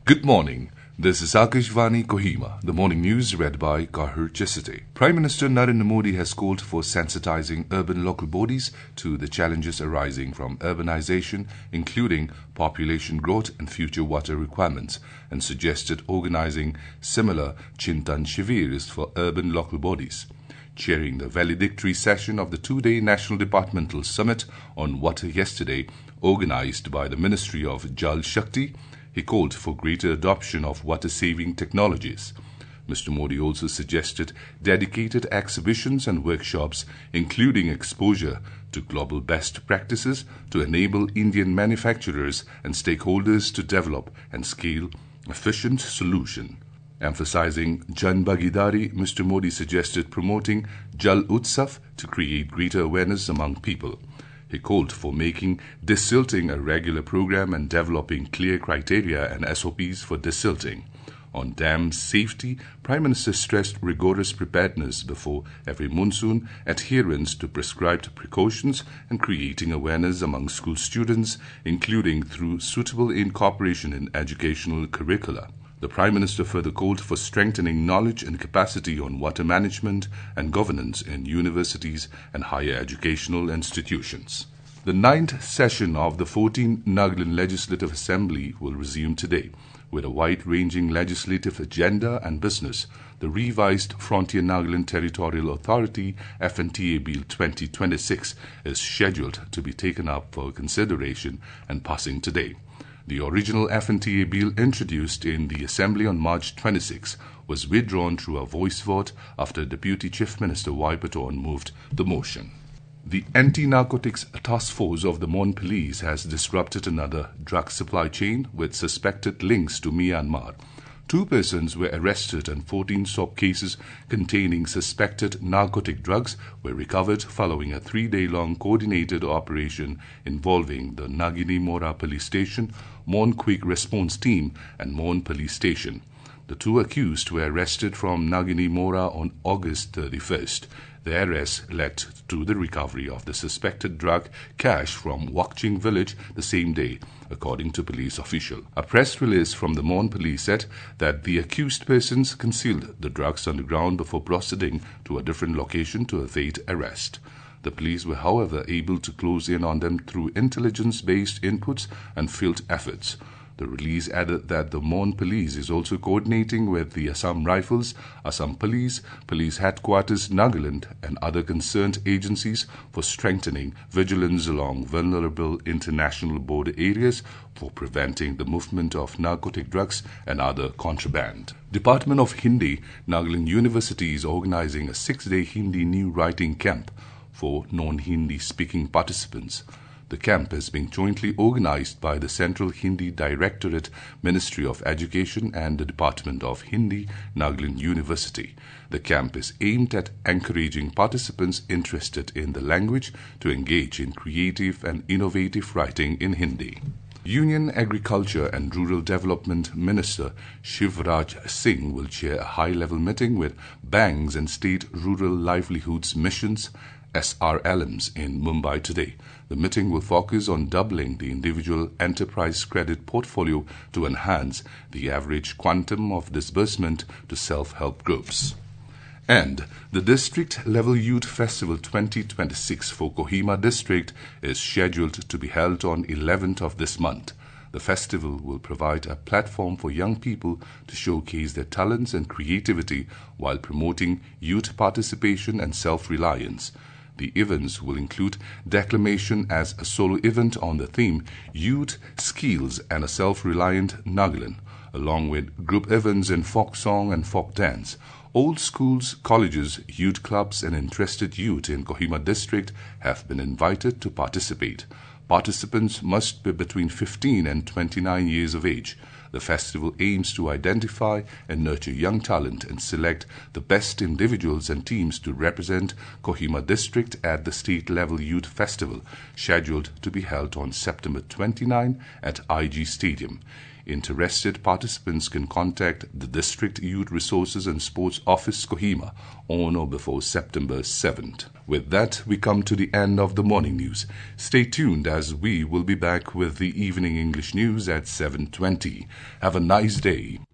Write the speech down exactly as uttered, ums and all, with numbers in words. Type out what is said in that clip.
Good morning. This is Akashvani Kohima. The morning news read by Kahir Chisate. Prime Minister Narendra Modi has called for sensitizing urban local bodies to the challenges arising from urbanization, including population growth and future water requirements, and suggested organizing similar Chintan Shivirs for urban local bodies. Chairing the valedictory session of the two-day National Departmental Summit on Water yesterday, organized by the Ministry of Jal Shakti, he called for greater adoption of water-saving technologies. Mister Modi also suggested dedicated exhibitions and workshops, including exposure to global best practices to enable Indian manufacturers and stakeholders to develop and scale efficient solutions. Emphasizing Jan Bhagidari, Mister Modi suggested promoting Jal Utsav to create greater awareness among people. He called for making desilting a regular program and developing clear criteria and S O Ps for desilting. On dam safety, Prime Minister stressed rigorous preparedness before every monsoon, adherence to prescribed precautions, and creating awareness among school students, including through suitable incorporation in educational curricula. The Prime Minister further called for strengthening knowledge and capacity on water management and governance in universities and higher educational institutions. The ninth session of the fourteenth Nagaland Legislative Assembly will resume today. With a wide-ranging legislative agenda and business, the revised Frontier Nagaland Territorial Authority F N T A Bill twenty twenty-six is scheduled to be taken up for consideration and passing today. The original F N T A bill introduced in the Assembly on March twenty-sixth was withdrawn through a voice vote after Deputy Chief Minister Y. Paton moved the motion. The Anti-Narcotics Task Force of the Mon Police has disrupted another drug supply chain with suspected links to Myanmar. Two persons were arrested and fourteen soap cases containing suspected narcotic drugs were recovered following a three-day-long coordinated operation involving the Nagini Mora Police Station, Mon Quick Response Team, and Mon Police Station. The two accused were arrested from Nagini Mora on August thirty-first. The arrest led to the recovery of the suspected drug cash from Wakching village the same day, according to police official. A press release from the Mon Police said that the accused persons concealed the drugs underground before proceeding to a different location to evade arrest. The police were, however, able to close in on them through intelligence-based inputs and field efforts. The release added that the Mon Police is also coordinating with the Assam Rifles, Assam Police, Police Headquarters Nagaland, and other concerned agencies for strengthening vigilance along vulnerable international border areas for preventing the movement of narcotic drugs and other contraband. Department of Hindi, Nagaland University is organizing a six-day Hindi new writing camp for non-Hindi speaking participants. The camp is being jointly organized by the Central Hindi Directorate, Ministry of Education, and the Department of Hindi, Nagaland University. The camp is aimed at encouraging participants interested in the language to engage in creative and innovative writing in Hindi. Union Agriculture and Rural Development Minister Shivraj Singh will chair a high-level meeting with banks and state rural livelihoods missions S R L Ms in Mumbai today. The meeting will focus on doubling the individual enterprise credit portfolio to enhance the average quantum of disbursement to self-help groups. And the District-Level Youth Festival twenty twenty-six for Kohima District is scheduled to be held on eleventh of this month. The festival will provide a platform for young people to showcase their talents and creativity while promoting youth participation and self-reliance. The events will include declamation as a solo event on the theme Youth, Skills and a Self-Reliant Nagaland, along with group events in folk song and folk dance. All schools, colleges, youth clubs and interested youth in Kohima District have been invited to participate. Participants must be between fifteen and twenty-nine years of age. The festival aims to identify and nurture young talent and select the best individuals and teams to represent Kohima District at the State-Level Youth Festival, scheduled to be held on September twenty-ninth at I G Stadium. Interested participants can contact the District Youth Resources and Sports Office, Kohima, on or before September seventh. With that, we come to the end of the morning news. Stay tuned as we will be back with the evening English news at seven twenty. Have a nice day.